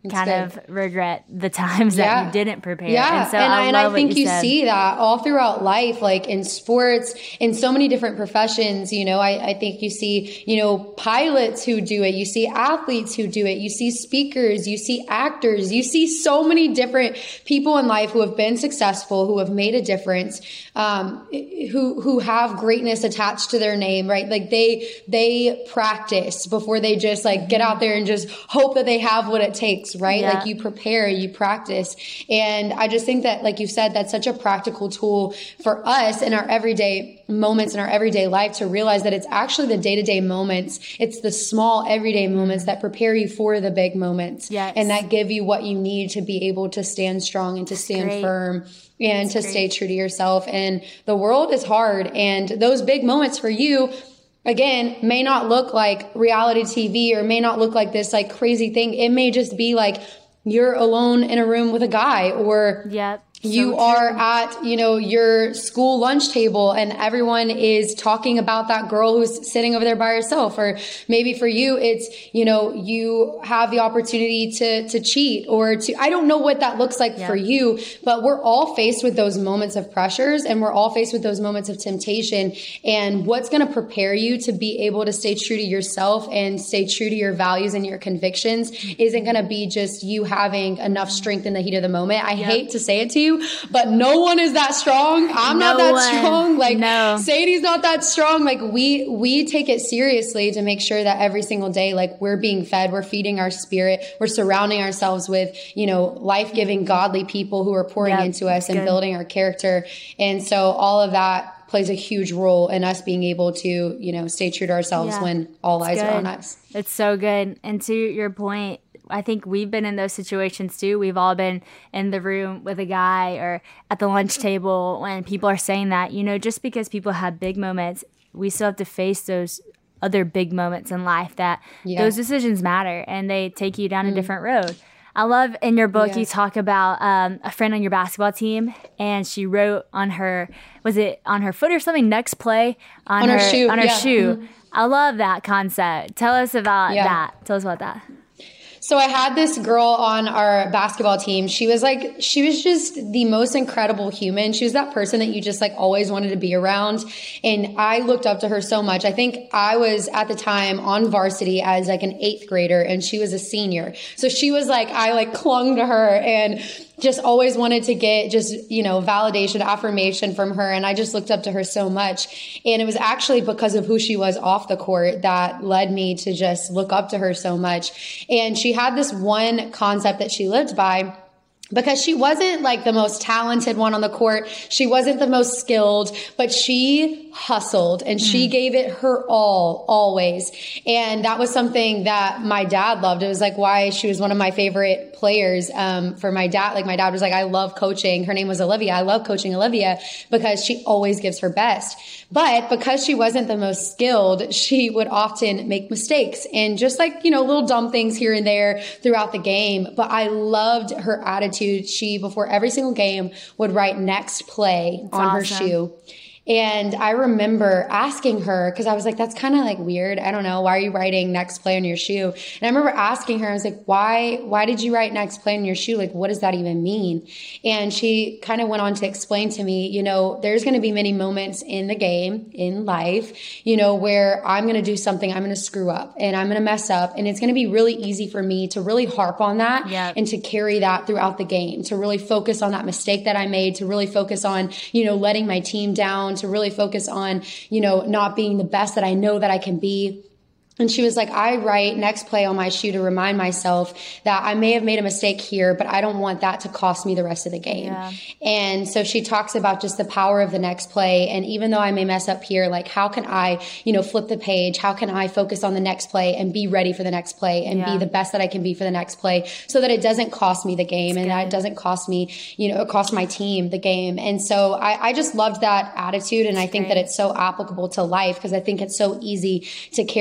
Speaker 1: kind of regret the times yeah. that you didn't prepare.
Speaker 2: Yeah.
Speaker 1: And so
Speaker 2: and
Speaker 1: I,
Speaker 2: I, and I think you, you see that all throughout life, like in sports, in so many different professions. You know, I, I think you see, you know, pilots who do it. You see athletes who do it. You see speakers, you see actors, you see so many different people in life who have been successful, who have made a difference, um, who, who have greatness attached to their name, right? Like they, they practice before they just like get out there and just hope that they have what it takes, right? Yeah. Like you prepare, you practice. And I just think that, like you said, that's such a practical tool for us in our everyday moments in our everyday life to realize that it's actually the day-to-day moments. It's the small everyday moments that prepare you for the big moments.
Speaker 1: Yes.
Speaker 2: And that give you what you need to be able to stand strong and to stand
Speaker 1: Great.
Speaker 2: firm and
Speaker 1: That's
Speaker 2: to
Speaker 1: great. Stay
Speaker 2: true to yourself. And the world is hard. And those big moments for you, again, may not look like reality T V or may not look like this like crazy thing. It may just be like you're alone in a room with a guy, or
Speaker 1: yep.
Speaker 2: you
Speaker 1: so
Speaker 2: are at, you know, your school lunch table and everyone is talking about that girl who's sitting over there by herself. Or maybe for you, it's, you know, you have the opportunity to, to cheat or to, I don't know what that looks like yeah. for you, but we're all faced with those moments of pressures and we're all faced with those moments of temptation. And what's going to prepare you to be able to stay true to yourself and stay true to your values and your convictions isn't going to be just you having enough strength in the heat of the moment. I yep. hate to say it to you, but no one is that strong. I'm
Speaker 1: no
Speaker 2: not that
Speaker 1: one.
Speaker 2: strong. Like
Speaker 1: no.
Speaker 2: Sadie's not that strong. Like we, we take it seriously to make sure that every single day, like we're being fed, we're feeding our spirit, we're surrounding ourselves with, you know, life-giving, godly people who are pouring yep, into us and good. building our character. And so all of that plays a huge role in us being able to, you know, stay true to ourselves yeah. when all eyes
Speaker 1: good.
Speaker 2: are on us.
Speaker 1: It's so good. And to your point, I think we've been in those situations too. We've all been in the room with a guy or at the lunch table when people are saying that, you know, just because people have big moments, we still have to face those other big moments in life that yeah. those decisions matter and they take you down mm. a different road. I love in your book, yeah. you talk about um, a friend on your basketball team and she wrote on her, was it on her foot or something, next play on,
Speaker 2: on
Speaker 1: her,
Speaker 2: her shoe.
Speaker 1: On her
Speaker 2: yeah.
Speaker 1: shoe.
Speaker 2: Mm-hmm.
Speaker 1: I love that concept. Tell us about
Speaker 2: yeah.
Speaker 1: that. Tell us about that.
Speaker 2: So I had this girl on our basketball team. She was like, she was just the most incredible human. She was that person that you just like always wanted to be around. And I looked up to her so much. I think I was at the time on varsity as like an eighth grader and she was a senior. So she was like, I like clung to her and just always wanted to get just, you know, validation, affirmation from her. And I just looked up to her so much. And it was actually because of who she was off the court that led me to just look up to her so much. And she had this one concept that she lived by. Because she wasn't like the most talented one on the court. She wasn't the most skilled, but she hustled and mm. she gave it her all, always. And that was something that my dad loved. It was like why she was one of my favorite players um, for my dad. Like my dad was like, I love coaching. Her name was Olivia. I love coaching Olivia because she always gives her best. But because she wasn't the most skilled, she would often make mistakes and just like, you know, little dumb things here and there throughout the game. But I loved her attitude. She, before every single game, would write next play That's on awesome. her shoe. And I remember asking her, because I was like, that's kind of like weird. I don't know. Why are you writing next play on your shoe? And I remember asking her, I was like, why, why did you write next play on your shoe? Like, what does that even mean? And she kind of went on to explain to me, you know, there's going to be many moments in the game, in life, you know, where I'm going to do something, I'm going to screw up and I'm going to mess up. And it's going to be really easy for me to really harp on that yep. and to carry that throughout the game, to really focus on that mistake that I made, to really focus on, you know, letting my team down, to really focus on, you know, not being the best that I know that I can be. And she was like, I write next play on my shoe to remind myself that I may have made a mistake here, but I don't want that to cost me the rest of the game. Yeah. And so she talks about just the power of the next play. And even though I may mess up here, like how can I, you know, flip the page? How can I focus on the next play and be ready for the next play and yeah. be the best that I can be for the next play so that it doesn't cost me the game That's and good. that it doesn't cost me, you know, it cost my team the game. And so I, I just loved that attitude. And That's I think great. that it's so applicable to life because I think it's so easy to carry shame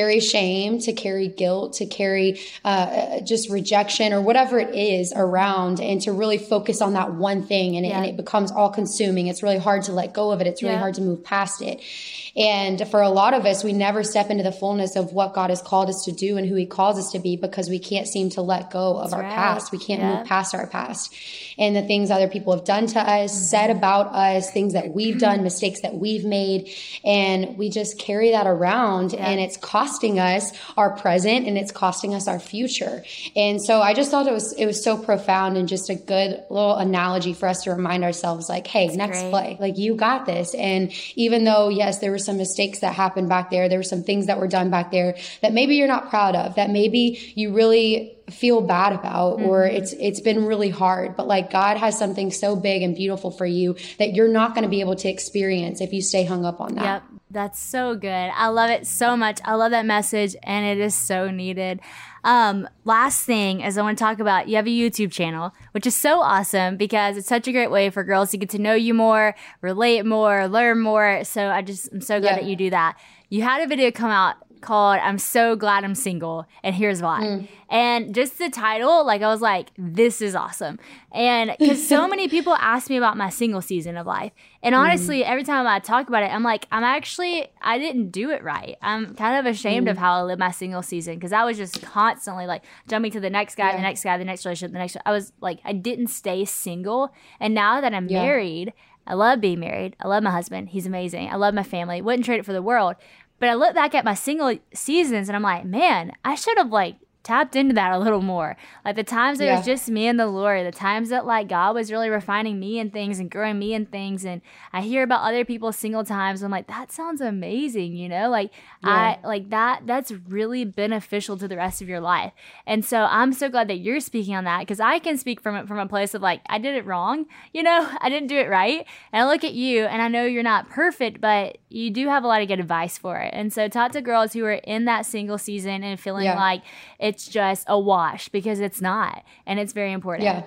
Speaker 2: shame, to carry guilt, to carry uh, just rejection or whatever it is around, and to really focus on that one thing. And, yeah. it, and it becomes all consuming. It's really hard to let go of it. It's really yeah. hard to move past it. And for a lot of us, we never step into the fullness of what God has called us to do and who he calls us to be, because we can't seem to let go of That's our right. past. We can't yeah. move past our past and the things other people have done to us, mm-hmm. said about us, things that we've done, mistakes that we've made. And we just carry that around yeah. and it's costing us our present and it's costing us our future. And so I just thought it was, it was so profound and just a good little analogy for us to remind ourselves, like, hey, That's next great. play, like you got this. And even though, yes, there were some mistakes that happened back there, there were some things that were done back there that maybe you're not proud of, that maybe you really feel bad about, mm-hmm. or it's it's been really hard, but like God has something so big and beautiful for you that you're not going to be able to experience if you stay hung up on that.
Speaker 1: Yep, that's so good. I love it so much. I love that message, and it is so needed. Um, last thing is I want to talk about, you have a YouTube channel, which is so awesome because it's such a great way for girls to get to know you more, relate more, learn more. So I just, I'm so glad yeah. that you do that. You had a video come out called I'm So Glad I'm Single, and here's why. Mm. And just the title, like I was like, this is awesome. And because so many people ask me about my single season of life. And honestly, mm. every time I talk about it, I'm like, I'm actually, I didn't do it right. I'm kind of ashamed mm. of how I lived my single season, because I was just constantly like jumping to the next guy, yeah. the next guy, the next relationship, the next, I was like, I didn't stay single. And now that I'm yeah. married, I love being married. I love my husband. He's amazing. I love my family. Wouldn't trade it for the world. But I look back at my single seasons and I'm like, man, I should have like tapped into that a little more. Like the times that yeah. it was just me and the Lord, the times that like God was really refining me in things and growing me in things. And I hear about other people's single times. I'm like, that sounds amazing. You know, like yeah. I like that, that's really beneficial to the rest of your life. And so I'm so glad that you're speaking on that, because I can speak from it from a place of like, I did it wrong. You know, I didn't do it right. And I look at you and I know you're not perfect, but you do have a lot of good advice for it. And so talk to girls who are in that single season and feeling yeah. like it's just a wash, because it's not. And it's very important.
Speaker 2: Yeah.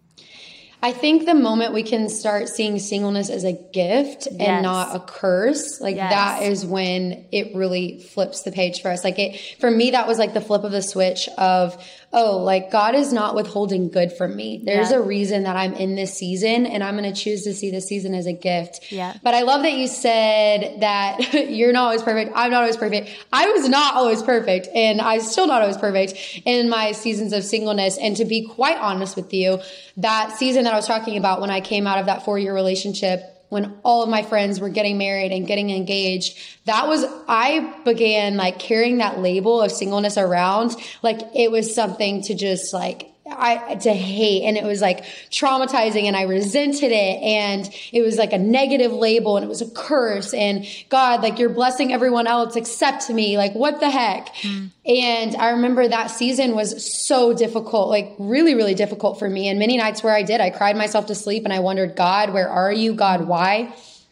Speaker 2: I think the moment we can start seeing singleness as a gift yes. and not a curse, like yes. that is when it really flips the page for us. Like it, for me, that was like the flip of the switch of, oh, like God is not withholding good from me. There's yeah. a reason that I'm in this season, and I'm going to choose to see this season as a gift.
Speaker 1: Yeah.
Speaker 2: But I love that you said that you're not always perfect. I'm not always perfect. I was not always perfect, and I'm still not always perfect in my seasons of singleness. And to be quite honest with you, that season that I was talking about when I came out of that four-year relationship, when all of my friends were getting married and getting engaged, that was, I began like carrying that label of singleness around. Like it was something to just like, I, to hate. And it was like traumatizing, and I resented it. And it was like a negative label, and it was a curse. And God, like you're blessing everyone else except me. Like what the heck? Mm. And I remember that season was so difficult, like really, really difficult for me. And many nights where I did, I cried myself to sleep and I wondered, God, where are you? God, why?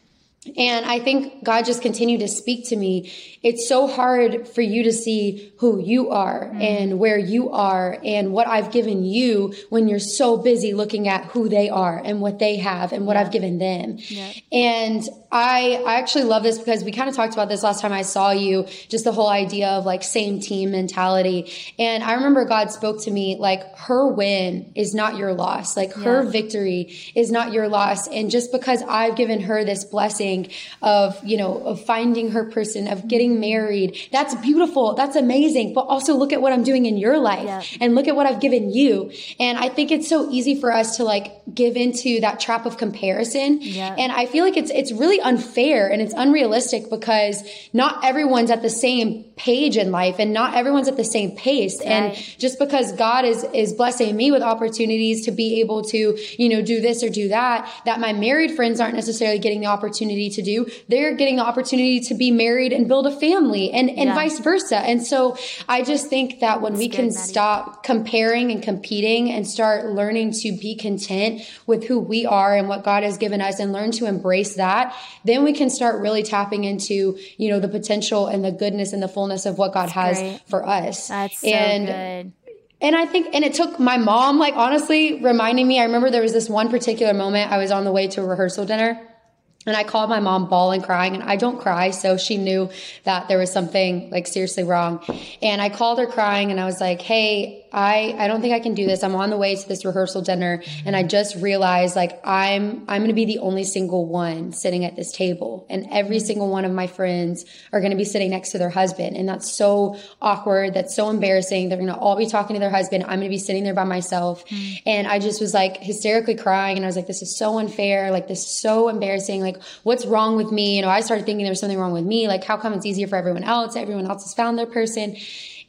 Speaker 2: And I think God just continued to speak to me. It's so hard for you to see who you are mm. and where you are and what I've given you when you're so busy looking at who they are and what they have and what yeah. I've given them. Yeah. And I, I actually love this because we kind of talked about this last time I saw you, just the whole idea of like same team mentality. And I remember God spoke to me like, her win is not your loss. Like her yeah. victory is not your loss. And just because I've given her this blessing of, you know, of finding her person, of getting married, that's beautiful. That's amazing. But also look at what I'm doing in your life yeah. and look at what I've given you. And I think it's so easy for us to like give into that trap of comparison. Yeah. And I feel like it's, it's really unfair and it's unrealistic because not everyone's at the same page in life and not everyone's at the same pace. Right. And just because God is, is blessing me with opportunities to be able to, you know, do this or do that, that my married friends aren't necessarily getting the opportunity to do. They're getting the opportunity to be married and build a family and, and yeah. vice versa. And so I just think that when That's we can good, stop comparing and competing and start learning to be content with who we are and what God has given us and learn to embrace that, then we can start really tapping into, you know, the potential and the goodness and the fullness of what God That's has great. For us.
Speaker 1: That's so
Speaker 2: and,
Speaker 1: good.
Speaker 2: And I think, and it took my mom, like honestly reminding me, I remember there was this one particular moment I was on the way to a rehearsal dinner And I called my mom bawling, crying, and I don't cry. So she knew that there was something like seriously wrong. And I called her crying and I was like, hey, I, I don't think I can do this. I'm on the way to this rehearsal dinner. And I just realized like I'm, I'm going to be the only single one sitting at this table. And every single one of my friends are going to be sitting next to their husband. And that's so awkward. That's so embarrassing. They're going to all be talking to their husband. I'm going to be sitting there by myself. Mm. And I just was like hysterically crying. And I was like, this is so unfair. Like this is so embarrassing. Like what's wrong with me? You know, I started thinking there was something wrong with me. Like how come it's easier for everyone else? Everyone else has found their person.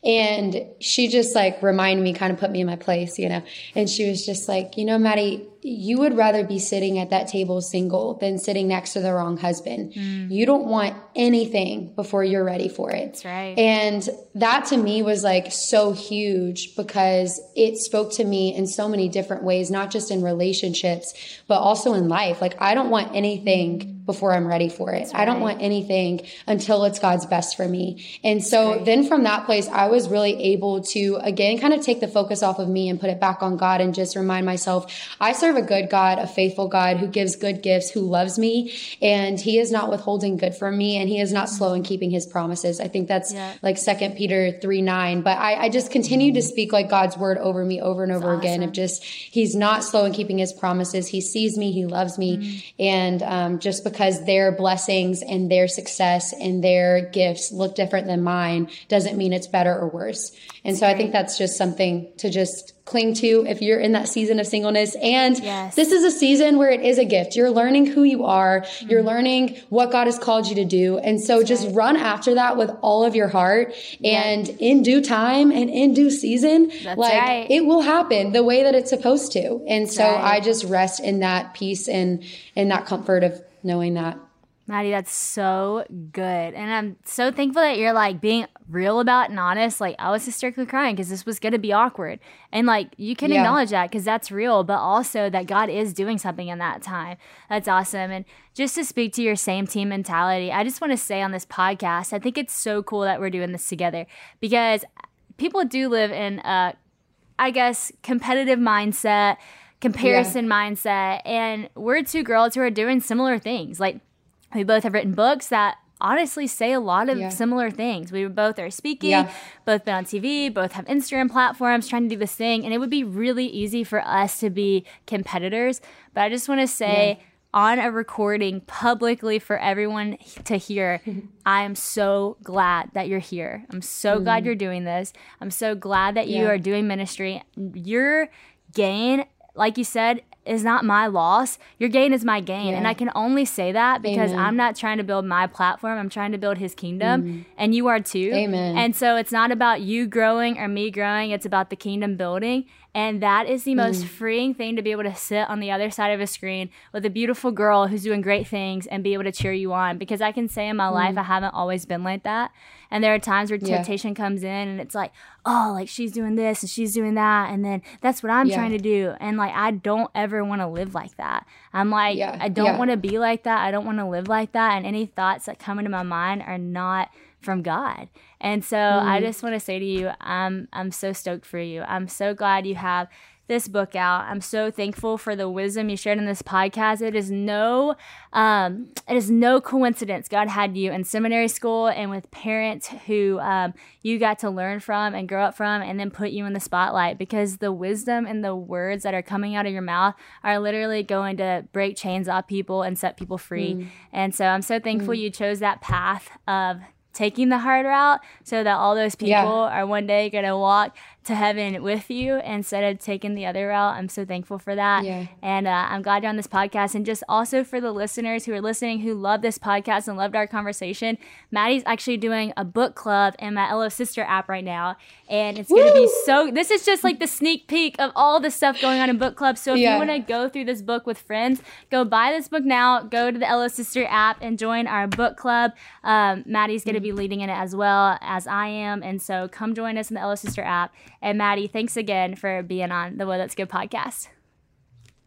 Speaker 2: And she just like reminded me, kind of put me in my place, you know, and she was just like, you know, Maddie, you would rather be sitting at that table single than sitting next to the wrong husband. Mm. You don't want anything before you're ready for it.
Speaker 1: That's right.
Speaker 2: And that to me was like so huge because it spoke to me in so many different ways, not just in relationships, but also in life. Like I don't want anything mm. before I'm ready for it. Right. I don't want anything until it's God's best for me. And so then from that place, I was really able to, again, kind of take the focus off of me and put it back on God and just remind myself, I serve a good God, a faithful God who gives good gifts, who loves me, and he is not withholding good from me, and he is not slow in keeping his promises. I think that's yeah. like Second Peter three nine. But I, I just continue to speak like God's word over me over and over that's again awesome. Of just, he's not slow in keeping his promises. He sees me, he loves me. Mm. And um, just because their blessings and their success and their gifts look different than mine doesn't mean it's better or worse. And that's so great. I think that's just something to just cling to if you're in that season of singleness. And yes. this is a season where it is a gift. You're learning who you are. Mm-hmm. You're learning what God has called you to do. And so That's just right. run after that with all of your heart. Yeah. And in due time and in due season, That's like right. it will happen the way that it's supposed to. And That's so right. I just rest in that peace and in that comfort of knowing that.
Speaker 1: Maddie, that's so good. And I'm so thankful that you're like being real about it and honest. Like I was hysterically crying because this was going to be awkward. And like you can yeah. acknowledge that because that's real, but also that God is doing something in that time. That's awesome. And just to speak to your same team mentality, I just want to say on this podcast, I think it's so cool that we're doing this together because people do live in a, I guess, competitive mindset, comparison yeah. mindset. And we're two girls who are doing similar things. Like, we both have written books that honestly say a lot of yeah. similar things. We both are speaking, yeah. both been on T V, both have Instagram platforms, trying to do this thing. And it would be really easy for us to be competitors. But I just want to say yeah. on a recording publicly for everyone to hear, I am so glad that you're here. I'm so mm-hmm. glad you're doing this. I'm so glad that you yeah. are doing ministry. Your gain, like you said, is not my loss. Your gain is my gain. Yeah. And I can only say that because Amen. I'm not trying to build my platform. I'm trying to build his kingdom. Mm. And you are too.
Speaker 2: Amen.
Speaker 1: And so it's not about you growing or me growing. It's about the kingdom building. And that is the most mm. freeing thing to be able to sit on the other side of a screen with a beautiful girl who's doing great things and be able to cheer you on. Because I can say in my mm. life, I haven't always been like that. And there are times where temptation yeah. comes in and it's like, oh, like she's doing this and she's doing that. And then that's what I'm yeah. trying to do. And like, I don't ever want to live like that. I'm like, yeah. I don't yeah. want to be like that. I don't want to live like that. And any thoughts that come into my mind are not from God. And so mm. I just want to say to you, I'm, I'm so stoked for you. I'm so glad you have this book out. I'm so thankful for the wisdom you shared in this podcast. It is no, um, it is no coincidence God had you in seminary school and with parents who um, you got to learn from and grow up from, and then put you in the spotlight, because the wisdom and the words that are coming out of your mouth are literally going to break chains off people and set people free. Mm. And so I'm so thankful mm. you chose that path of taking the hard route so that all those people yeah. are one day going to walk to heaven with you instead of taking the other route. I'm so thankful for that. Yeah. And uh, I'm glad you're on this podcast. And just also for the listeners who are listening, who love this podcast and loved our conversation, Maddie's actually doing a book club in my L O Sister app right now. And it's going to be so, this is just like the sneak peek of all the stuff going on in book club. So if yeah. you want to go through this book with friends, go buy this book now, go to the L O Sister app and join our book club. Um, Maddie's going to be leading in it as well as I am. And so come join us in the L O Sister app. And Maddie, thanks again for being on the Whoa, That's Good podcast.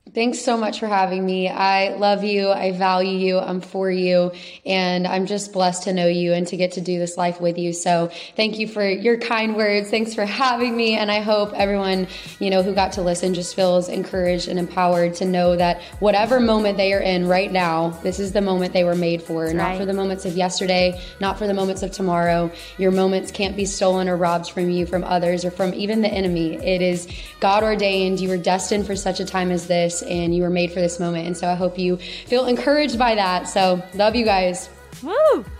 Speaker 2: Thanks so much for having me. I love you. I value you. I'm for you. And I'm just blessed to know you and to get to do this life with you. So thank you for your kind words. Thanks for having me. And I hope everyone, you know, who got to listen just feels encouraged and empowered to know that whatever moment they are in right now, this is the moment they were made for. That's not right. For the moments of yesterday, not for the moments of tomorrow. Your moments can't be stolen or robbed from you, from others, or from even the enemy. It is God ordained. You were destined for such a time as this, and you were made for this moment. And so I hope you feel encouraged by that. So love you guys.
Speaker 1: Woo!